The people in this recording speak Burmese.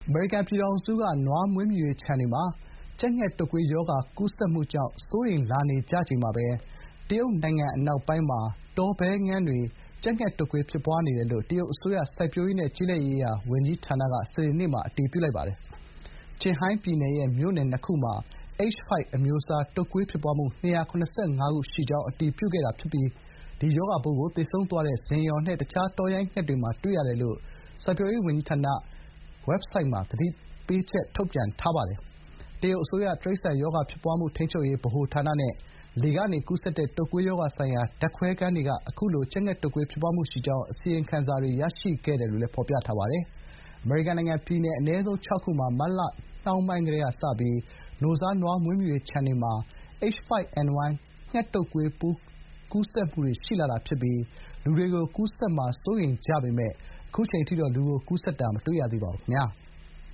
အမေရိကန်ပြည်ထောင်စုက နွားမွေးမြူရေးခြံတွေမှာ ကြက်ငှက်တုပ်ကွေးရောဂါကူးစက်မှုကြောင့် စိုးရိမ်လာနေကြချိန်မှာပဲ တရုတ်နိုင်ငံအနောက်ပိုင်းမှာ တောဘဲငန်းတွေ ကြက်ငှက်တုပ်ကွေးဖြစ်ပွားနေတယ်လို့ တရုတ်အစိုးရ စိုက်ပျိုးရေးနဲ့ ကျေးလက်ရေးရာဝန်ကြီးဌာနက စနေနေ့မှာ အတည်ပြုလိုက်ပါတယ်။ ကျင်ဟိုင်းပြည်နယ်ရဲ့မြို့နယ် ၂ ခုမှာ H5 အမျိုးအစား တုပ်ကွေးဖြစ်ပွားမှု ၂၇၅ ခုရှိကြောင်း အတည်ပြုခဲ့တာဖြစ်ပြီး ဒီရောဂါပိုးကို သေဆုံးသွားတဲ့ ဇင်ယော်နဲ့ တခြားတောရိုင်းငှက်တွေမှာ တွေ့ရတယ်လို့ စိုက်ပျိုးရေးဝန်ကြီးဌာန ဝက်ဘ်ဆိုက်မှာ သတိပေးချက်ထုတ်ပြန်ထားပါတယ်။ တရုတ်အစိုးရ တိရစ္ဆာန်ရောဂါဖြစ်ပွားမှုထိန်းချုပ်ရေးဗဟိုဌာနနဲ့ လေကနေကူးစက်တဲ့ တုပ်ကွေးရောဂါဆိုင်ရာ ဓာတ်ခွဲခန်းတွေက ခုလို ကြက်ငှက်တုပ်ကွေးဖြစ်ပွားမှုရှိကြောင်း အစီရင်ခံစာတွေ ရရှိခဲ့တယ်လို့လည်း ဖော်ပြထားပါတယ်။ အမေရိကန်နိုင်ငံ ပြည်နယ်အနည်းဆုံး ၆ ခုမှာ မတ်လနှောင်းပိုင်းကတည်းကစပြီး နို့စားနွားမွေးမြူရေးခြံတွေမှာ H5N1 ငှက်တုပ်ကွေးပိုးကူးစက်မှုတွေရှိလာတာဖြစ်ပြီး လူတွေကိုကူးစက်မှာစိုးရိမ်ကြပေမယ့် ခုချိန်ထိတော့ လူကိုကူးစက်တာမတွေ့ရသေးပါဘူးခင်ဗျာ။